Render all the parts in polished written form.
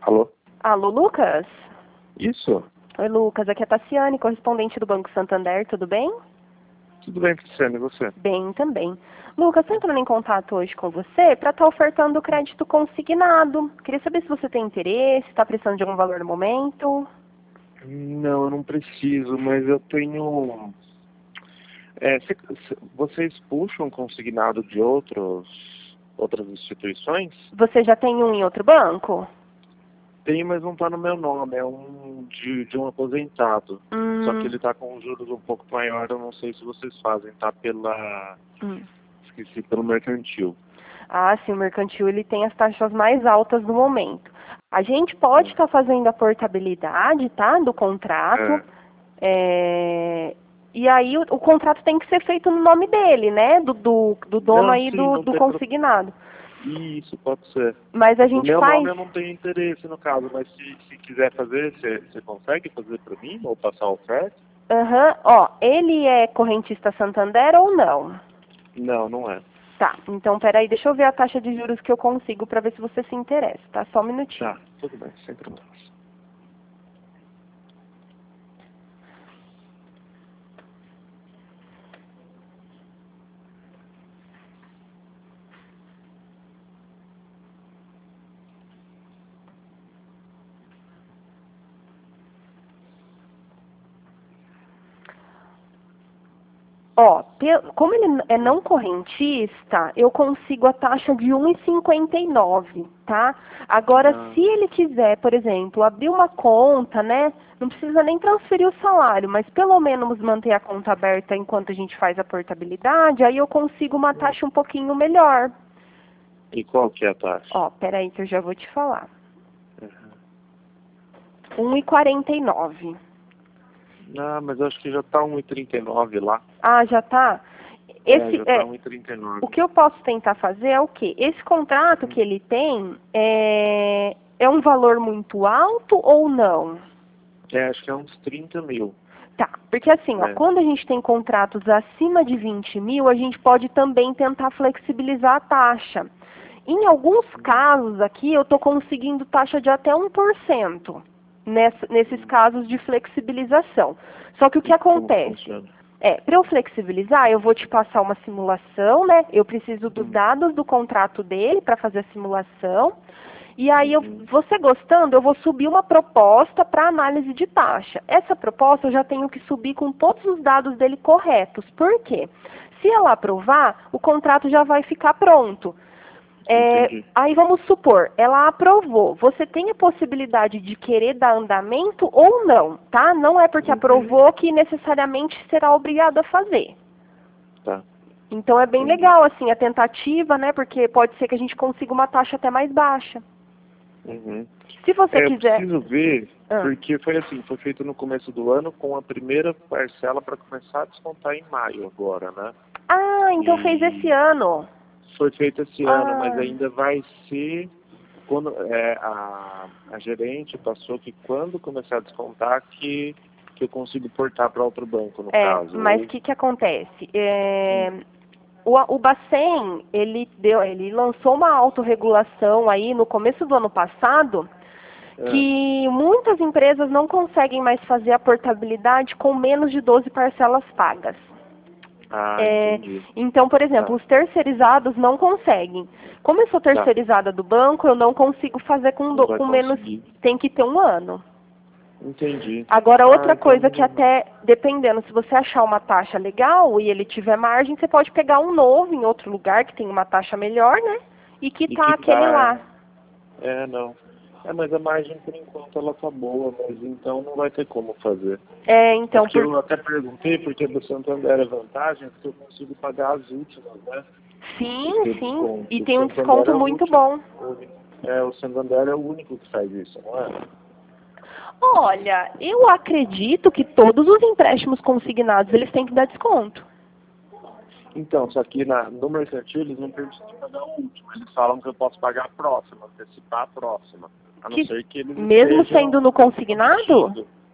Alô? Alô, Lucas? Isso? Oi, Lucas. Aqui é a Tassiane, correspondente do Banco Santander. Tudo bem? Tudo bem, Cristiano, e você? Bem também. Lucas, estou entrando em contato hoje com você para estar ofertando crédito consignado. Queria saber se você tem interesse, está precisando de algum valor no momento. Não, eu não preciso, mas eu tenho... vocês puxam consignado de outras instituições? Você já tem um em outro banco? Tem, mas não está no meu nome, é um de um aposentado. Só que ele está com juros um pouco maior, eu não sei se vocês fazem, tá esqueci, pelo mercantil. Ah, sim, o mercantil ele tem as taxas mais altas do momento. A gente pode estar fazendo a portabilidade, tá, do contrato. E aí o contrato tem que ser feito no nome dele, né? Do dono Não, aí sim, não do tem consignado. Isso, pode ser. Mas a No gente meu faz... nome eu não tenho interesse no caso, mas se quiser fazer, você consegue fazer para mim ou passar a oferta? Aham, ó, ele é correntista Santander ou não? Não, não é. Tá, então peraí, deixa eu ver a taxa de juros que eu consigo para ver se você se interessa, tá? Só um minutinho. Tá, tudo bem, sem problemas. Ó, como ele é não correntista, eu consigo a taxa de 1,59, tá? Agora, se ele quiser, por exemplo, abrir uma conta, né? Não precisa nem transferir o salário, mas pelo menos manter a conta aberta enquanto a gente faz a portabilidade, aí eu consigo uma taxa um pouquinho melhor. E qual que é a taxa? Ó, peraí que eu já vou te falar. 1,49. Ah, mas eu acho que já tá 1,39 lá. Ah, já tá? Já tá 1,39. O que eu posso tentar fazer é o quê? Esse contrato que ele tem é um valor muito alto ou não? Acho que é uns 30 mil. Tá, porque assim, ó, quando a gente tem contratos acima de 20 mil, a gente pode também tentar flexibilizar a taxa. Em alguns casos aqui, eu estou conseguindo taxa de até 1% nesses casos de flexibilização. Só que o que acontece? Para eu flexibilizar, eu vou te passar uma simulação, né? Eu preciso dos dados do contrato dele para fazer a simulação. E aí, você gostando, eu vou subir uma proposta para análise de taxa. Essa proposta eu já tenho que subir com todos os dados dele corretos. Por quê? Se ela aprovar, o contrato já vai ficar pronto. Aí vamos supor, ela aprovou. Você tem a possibilidade de querer dar andamento ou não, tá? Não é porque aprovou que necessariamente será obrigado a fazer. Tá. Então é bem legal, assim, a tentativa, né? Porque pode ser que a gente consiga uma taxa até mais baixa. Se você quiser... Eu preciso ver, porque foi feito no começo do ano com a primeira parcela para começar a descontar em maio agora, né? Ah, então fez esse ano. Foi feito esse ano, mas ainda vai ser quando a gerente passou que quando começar a descontar que eu consigo portar para outro banco, no caso. Mas o que acontece? O Bacen, ele lançou uma autorregulação aí no começo do ano passado, que muitas empresas não conseguem mais fazer a portabilidade com menos de 12 parcelas pagas. Entendi. Então, por exemplo, os terceirizados não conseguem. Como eu sou terceirizada do banco, eu não consigo fazer com menos... Tem que ter um ano. Entendi. Agora, outra coisa que até, dependendo, se você achar uma taxa legal e ele tiver margem, você pode pegar um novo em outro lugar que tem uma taxa melhor, né? E quitar aquele lá. Não. Mas a margem, por enquanto, ela tá boa, mas então não vai ter como fazer. Então... Porque eu até perguntei, porque do Santander é vantagem, porque eu consigo pagar as últimas, né? Sim. E tem um desconto muito bom. O Santander é o único que faz isso, não é? Olha, eu acredito que todos os empréstimos consignados, eles têm que dar desconto. Então, só que no mercantil eles não permitem pagar a última. Eles falam que eu posso pagar a próxima, antecipar a próxima. A não ser que eles mesmo sendo no consignado?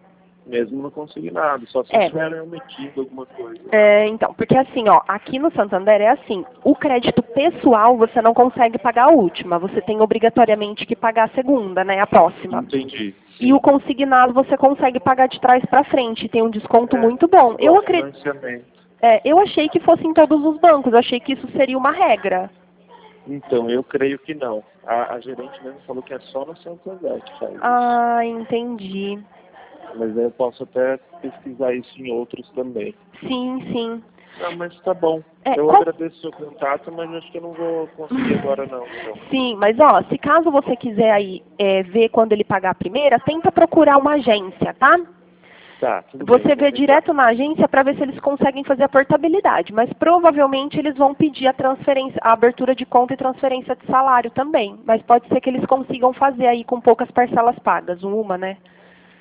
Mesmo no consignado, só se tiverem omitido alguma coisa. Então, porque assim, ó, aqui no Santander é assim, o crédito pessoal você não consegue pagar a última, você tem obrigatoriamente que pagar a segunda, né, a próxima. Entendi. Sim. E o consignado você consegue pagar de trás para frente, tem um desconto muito bom. Eu achei que fosse em todos os bancos, eu achei que isso seria uma regra. Então, eu creio que não. A gerente mesmo falou que é só no Santander que faz isso. Ah, entendi. Mas aí eu posso até pesquisar isso em outros também. Sim, sim. Não, mas tá bom. Eu agradeço o seu contato, mas acho que eu não vou conseguir agora não. Então. Sim, mas ó, se caso você quiser aí ver quando ele pagar a primeira, tenta procurar uma agência, tá? Tá, tudo bem. Você vê então. direto na agência para ver se eles conseguem fazer a portabilidade, mas provavelmente eles vão pedir a transferência, a abertura de conta e transferência de salário também. Mas pode ser que eles consigam fazer aí com poucas parcelas pagas, uma, né?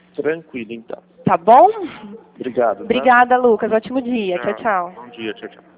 Tranquilo, então. Tá bom? Obrigado. Obrigada, Lucas. Ótimo dia. Tchau, tchau. Bom dia, tchau, tchau.